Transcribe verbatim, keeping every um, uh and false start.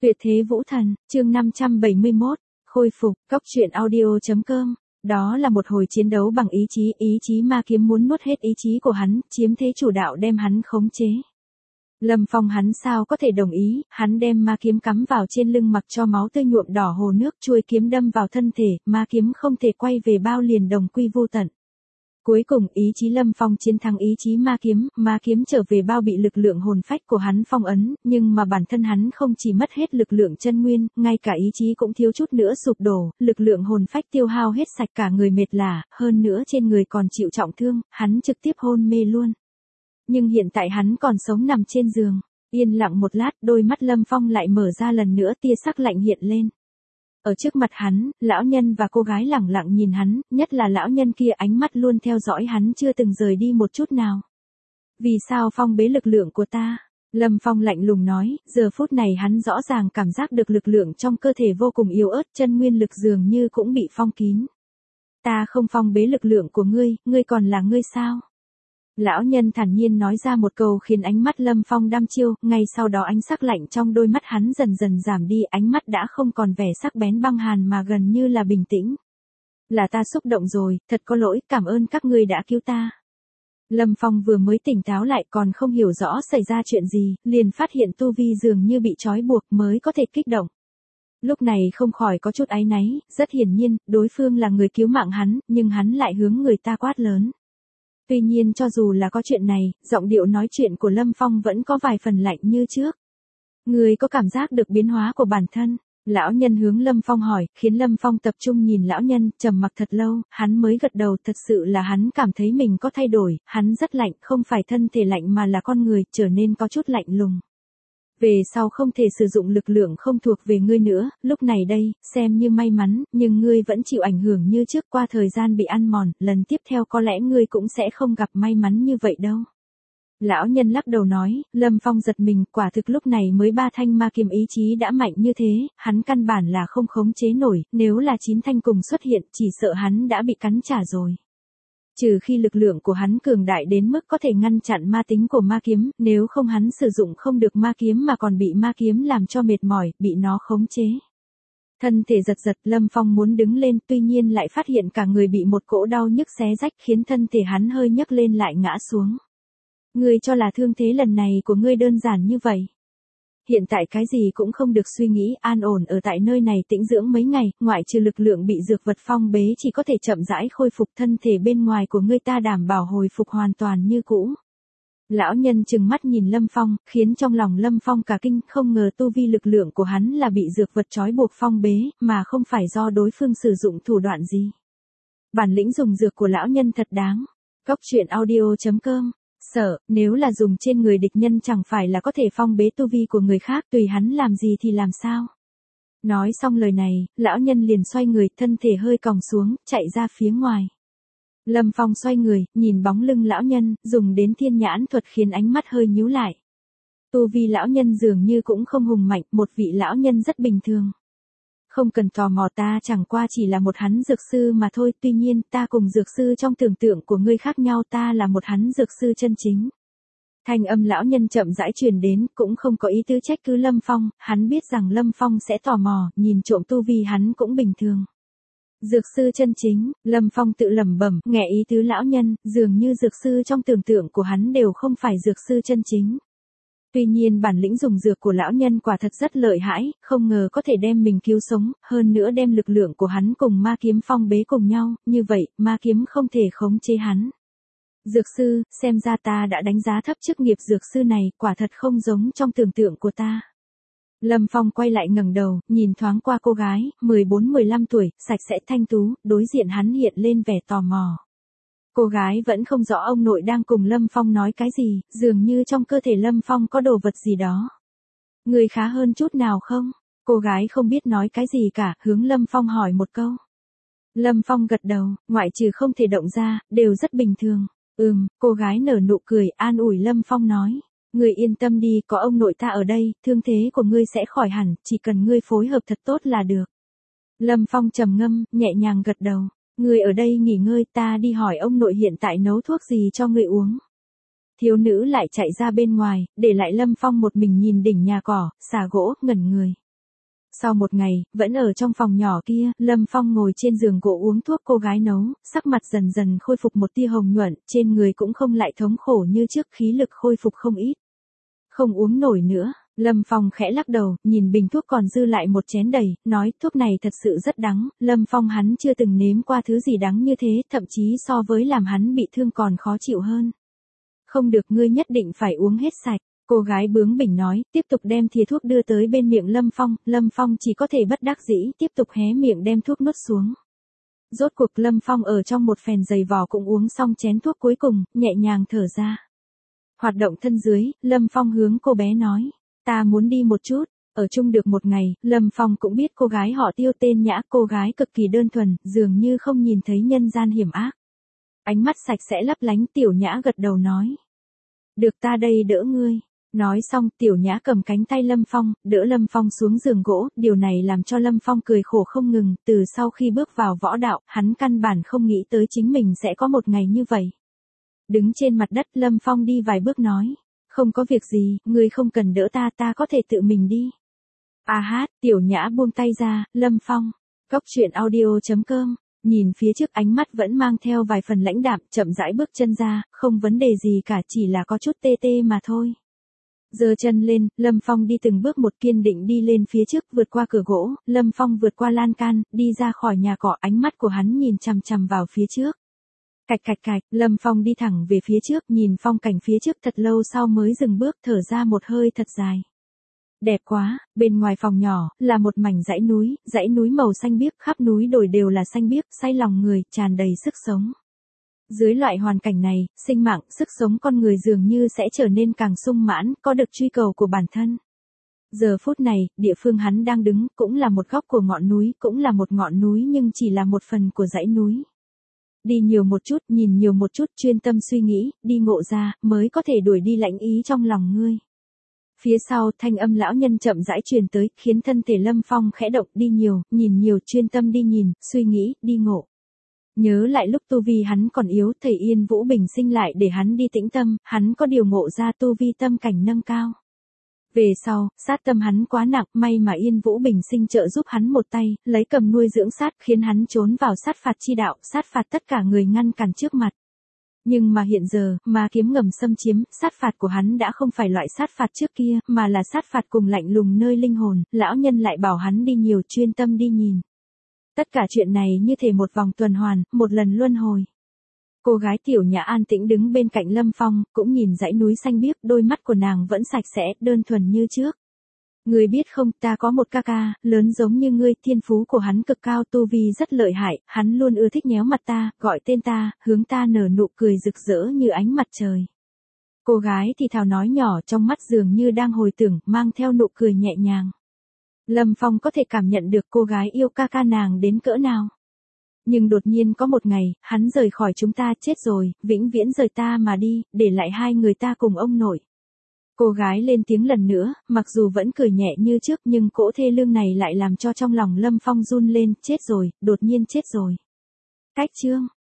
Tuyệt thế vũ thần, chương năm trăm bảy mươi mốt, khôi phục, cóc truyện audio chấm com. Đó là một hồi chiến đấu bằng ý chí, ý chí ma kiếm muốn nuốt hết ý chí của hắn, chiếm thế chủ đạo đem hắn khống chế. Lâm Phong hắn sao có thể đồng ý, hắn đem ma kiếm cắm vào trên lưng mặc cho máu tươi nhuộm đỏ hồ nước, chuôi kiếm đâm vào thân thể, ma kiếm không thể quay về bao liền đồng quy vô tận. Cuối cùng ý chí Lâm Phong chiến thắng ý chí ma kiếm, ma kiếm trở về bao bị lực lượng hồn phách của hắn phong ấn, nhưng mà bản thân hắn không chỉ mất hết lực lượng chân nguyên, ngay cả ý chí cũng thiếu chút nữa sụp đổ, lực lượng hồn phách tiêu hao hết sạch cả người mệt lả, hơn nữa trên người còn chịu trọng thương, hắn trực tiếp hôn mê luôn. Nhưng hiện tại hắn còn sống nằm trên giường, yên lặng một lát, đôi mắt Lâm Phong lại mở ra lần nữa, tia sắc lạnh hiện lên. Ở trước mặt hắn, lão nhân và cô gái lẳng lặng nhìn hắn, nhất là lão nhân kia ánh mắt luôn theo dõi hắn chưa từng rời đi một chút nào. Vì sao phong bế lực lượng của ta? Lâm Phong lạnh lùng nói, giờ phút này hắn rõ ràng cảm giác được lực lượng trong cơ thể vô cùng yếu ớt, chân nguyên lực dường như cũng bị phong kín. Ta không phong bế lực lượng của ngươi, ngươi còn là ngươi sao? Lão nhân thản nhiên nói ra một câu khiến ánh mắt Lâm Phong đăm chiêu, ngay sau đó ánh sắc lạnh trong đôi mắt hắn dần dần giảm đi, ánh mắt đã không còn vẻ sắc bén băng hàn mà gần như là bình tĩnh. Là ta xúc động rồi, thật có lỗi, cảm ơn các ngươi đã cứu ta. Lâm Phong vừa mới tỉnh táo lại còn không hiểu rõ xảy ra chuyện gì, liền phát hiện tu vi dường như bị trói buộc mới có thể kích động. Lúc này không khỏi có chút áy náy, rất hiển nhiên, đối phương là người cứu mạng hắn, nhưng hắn lại hướng người ta quát lớn. Tuy nhiên cho dù là có chuyện này, giọng điệu nói chuyện của Lâm Phong vẫn có vài phần lạnh như trước. Người có cảm giác được biến hóa của bản thân? Lão nhân hướng Lâm Phong hỏi, khiến Lâm Phong tập trung nhìn lão nhân, trầm mặc thật lâu, hắn mới gật đầu, thật sự là hắn cảm thấy mình có thay đổi, hắn rất lạnh, không phải thân thể lạnh mà là con người, trở nên có chút lạnh lùng. Về sau không thể sử dụng lực lượng không thuộc về ngươi nữa, lúc này đây, xem như may mắn, nhưng ngươi vẫn chịu ảnh hưởng như trước, qua thời gian bị ăn mòn, lần tiếp theo có lẽ ngươi cũng sẽ không gặp may mắn như vậy đâu. Lão nhân lắc đầu nói, Lâm Phong giật mình, quả thực lúc này mới ba thanh ma kiếm ý chí đã mạnh như thế, hắn căn bản là không khống chế nổi, nếu là chín thanh cùng xuất hiện, chỉ sợ hắn đã bị cắn trả rồi. Trừ khi lực lượng của hắn cường đại đến mức có thể ngăn chặn ma tính của ma kiếm, nếu không hắn sử dụng không được ma kiếm mà còn bị ma kiếm làm cho mệt mỏi, bị nó khống chế. Thân thể giật giật, Lâm Phong muốn đứng lên, tuy nhiên lại phát hiện cả người bị một cỗ đau nhức xé rách khiến thân thể hắn hơi nhấc lên lại ngã xuống. Ngươi cho là thương thế lần này của ngươi đơn giản như vậy? Hiện tại cái gì cũng không được suy nghĩ, an ổn ở tại nơi này tĩnh dưỡng mấy ngày, ngoại trừ lực lượng bị dược vật phong bế chỉ có thể chậm rãi khôi phục, thân thể bên ngoài của ngươi ta đảm bảo hồi phục hoàn toàn như cũ. Lão nhân trừng mắt nhìn Lâm Phong, khiến trong lòng Lâm Phong cả kinh, không ngờ tu vi lực lượng của hắn là bị dược vật trói buộc phong bế, mà không phải do đối phương sử dụng thủ đoạn gì. Bản lĩnh dùng dược của lão nhân thật đáng. Cóc truyện audio chấm com. Sợ, nếu là dùng trên người địch nhân chẳng phải là có thể phong bế tu vi của người khác, tùy hắn làm gì thì làm sao. Nói xong lời này, lão nhân liền xoay người, thân thể hơi còng xuống, chạy ra phía ngoài. Lâm Phong xoay người, nhìn bóng lưng lão nhân, dùng đến thiên nhãn thuật khiến ánh mắt hơi nhíu lại. Tu vi lão nhân dường như cũng không hùng mạnh, một vị lão nhân rất bình thường. Không cần tò mò, ta chẳng qua chỉ là một hắn dược sư mà thôi, tuy nhiên ta cùng dược sư trong tưởng tượng của ngươi khác nhau, ta là một hắn dược sư chân chính. Thanh âm lão nhân chậm rãi truyền đến, cũng không có ý tứ trách cứ Lâm Phong, hắn biết rằng Lâm Phong sẽ tò mò, nhìn trộm tu vi hắn cũng bình thường. Dược sư chân chính, Lâm Phong tự lẩm bẩm, nghe ý tứ lão nhân, dường như dược sư trong tưởng tượng của hắn đều không phải dược sư chân chính. Tuy nhiên bản lĩnh dùng dược của lão nhân quả thật rất lợi hãi, không ngờ có thể đem mình cứu sống, hơn nữa đem lực lượng của hắn cùng ma kiếm phong bế cùng nhau, như vậy, ma kiếm không thể khống chế hắn. Dược sư, xem ra ta đã đánh giá thấp chức nghiệp dược sư này, quả thật không giống trong tưởng tượng của ta. Lâm Phong quay lại ngẩng đầu, nhìn thoáng qua cô gái, mười bốn mười lăm tuổi, sạch sẽ thanh tú, đối diện hắn hiện lên vẻ tò mò. Cô gái vẫn không rõ ông nội đang cùng Lâm Phong nói cái gì, dường như trong cơ thể Lâm Phong có đồ vật gì đó. Người khá hơn chút nào không? Cô gái không biết nói cái gì cả, hướng Lâm Phong hỏi một câu. Lâm Phong gật đầu, ngoại trừ không thể động ra, đều rất bình thường. Ừm, cô gái nở nụ cười, an ủi Lâm Phong nói. Người yên tâm đi, có ông nội ta ở đây, thương thế của ngươi sẽ khỏi hẳn, chỉ cần ngươi phối hợp thật tốt là được. Lâm Phong trầm ngâm, nhẹ nhàng gật đầu. Ngươi ở đây nghỉ ngơi, ta đi hỏi ông nội hiện tại nấu thuốc gì cho ngươi uống. Thiếu nữ lại chạy ra bên ngoài, để lại Lâm Phong một mình nhìn đỉnh nhà cỏ, xà gỗ, ngẩn người. Sau một ngày, vẫn ở trong phòng nhỏ kia, Lâm Phong ngồi trên giường gỗ uống thuốc cô gái nấu, sắc mặt dần dần khôi phục một tia hồng nhuận, trên người cũng không lại thống khổ như trước, khí lực khôi phục không ít. Không uống nổi nữa, Lâm Phong khẽ lắc đầu, nhìn bình thuốc còn dư lại một chén đầy, nói thuốc này thật sự rất đắng, Lâm Phong hắn chưa từng nếm qua thứ gì đắng như thế, thậm chí so với làm hắn bị thương còn khó chịu hơn. Không được, ngươi nhất định phải uống hết sạch. Cô gái bướng bỉnh nói, tiếp tục đem thìa thuốc đưa tới bên miệng Lâm Phong, Lâm Phong chỉ có thể bất đắc dĩ, tiếp tục hé miệng đem thuốc nuốt xuống. Rốt cuộc Lâm Phong ở trong một phèn dày vò cũng uống xong chén thuốc cuối cùng, nhẹ nhàng thở ra. Hoạt động thân dưới, Lâm Phong hướng cô bé nói, ta muốn đi một chút. Ở chung được một ngày, Lâm Phong cũng biết cô gái họ Tiêu tên Nhã, cô gái cực kỳ đơn thuần, dường như không nhìn thấy nhân gian hiểm ác. Ánh mắt sạch sẽ lấp lánh, Tiểu Nhã gật đầu nói. Được, ta đây đỡ ngươi. Nói xong, Tiểu Nhã cầm cánh tay Lâm Phong, đỡ Lâm Phong xuống giường gỗ, điều này làm cho Lâm Phong cười khổ không ngừng, từ sau khi bước vào võ đạo, hắn căn bản không nghĩ tới chính mình sẽ có một ngày như vậy. Đứng trên mặt đất, Lâm Phong đi vài bước nói, không có việc gì, ngươi không cần đỡ ta, ta có thể tự mình đi. A hát, Tiểu Nhã buông tay ra, Lâm Phong. Cốc truyện audio chấm com. Nhìn phía trước, ánh mắt vẫn mang theo vài phần lãnh đạm, chậm rãi bước chân ra, không vấn đề gì cả, chỉ là có chút tê tê mà thôi. Giơ chân lên, Lâm Phong đi từng bước một, kiên định đi lên phía trước, vượt qua cửa gỗ, Lâm Phong vượt qua lan can, đi ra khỏi nhà cỏ, ánh mắt của hắn nhìn chằm chằm vào phía trước. Cạch cạch cạch, Lâm Phong đi thẳng về phía trước, nhìn phong cảnh phía trước thật lâu sau mới dừng bước, thở ra một hơi thật dài. Đẹp quá, bên ngoài phòng nhỏ, là một mảnh dãy núi, dãy núi màu xanh biếc, khắp núi đồi đều là xanh biếc, say lòng người, tràn đầy sức sống. Dưới loại hoàn cảnh này, sinh mạng, sức sống con người dường như sẽ trở nên càng sung mãn, có được truy cầu của bản thân. Giờ phút này, địa phương hắn đang đứng, cũng là một góc của ngọn núi, cũng là một ngọn núi nhưng chỉ là một phần của dãy núi. Đi nhiều một chút, nhìn nhiều một chút, chuyên tâm suy nghĩ, đi ngộ ra, mới có thể đuổi đi lãnh ý trong lòng ngươi. Phía sau, thanh âm lão nhân chậm rãi truyền tới, khiến thân thể Lâm Phong khẽ động, đi nhiều, nhìn nhiều, chuyên tâm đi nhìn, suy nghĩ, đi ngộ. Nhớ lại lúc tu vi hắn còn yếu, thầy Yên Vũ bình sinh lại để hắn đi tĩnh tâm, hắn có điều ngộ ra tu vi tâm cảnh nâng cao. Về sau, sát tâm hắn quá nặng, may mà Yên Vũ bình sinh trợ giúp hắn một tay, lấy cầm nuôi dưỡng sát, khiến hắn trốn vào sát phạt chi đạo, sát phạt tất cả người ngăn cản trước mặt. Nhưng mà hiện giờ, ma kiếm ngầm xâm chiếm, sát phạt của hắn đã không phải loại sát phạt trước kia, mà là sát phạt cùng lạnh lùng nơi linh hồn, lão nhân lại bảo hắn đi nhiều, chuyên tâm đi nhìn. Tất cả chuyện này như thể một vòng tuần hoàn, một lần luân hồi. Cô gái Tiểu Nhã an tĩnh đứng bên cạnh Lâm Phong, cũng nhìn dãy núi xanh biếc, đôi mắt của nàng vẫn sạch sẽ, đơn thuần như trước. Ngươi biết không, ta có một ca ca, lớn giống như ngươi, thiên phú của hắn cực cao, tu vi rất lợi hại, hắn luôn ưa thích nhéo mặt ta, gọi tên ta, hướng ta nở nụ cười rực rỡ như ánh mặt trời. Cô gái thì thào nói nhỏ, trong mắt dường như đang hồi tưởng, mang theo nụ cười nhẹ nhàng. Lâm Phong có thể cảm nhận được cô gái yêu ca ca nàng đến cỡ nào. Nhưng đột nhiên có một ngày, hắn rời khỏi chúng ta, chết rồi, vĩnh viễn rời ta mà đi, để lại hai người ta cùng ông nội. Cô gái lên tiếng lần nữa, mặc dù vẫn cười nhẹ như trước nhưng cỗ thê lương này lại làm cho trong lòng Lâm Phong run lên, chết rồi, đột nhiên chết rồi. Cách chương.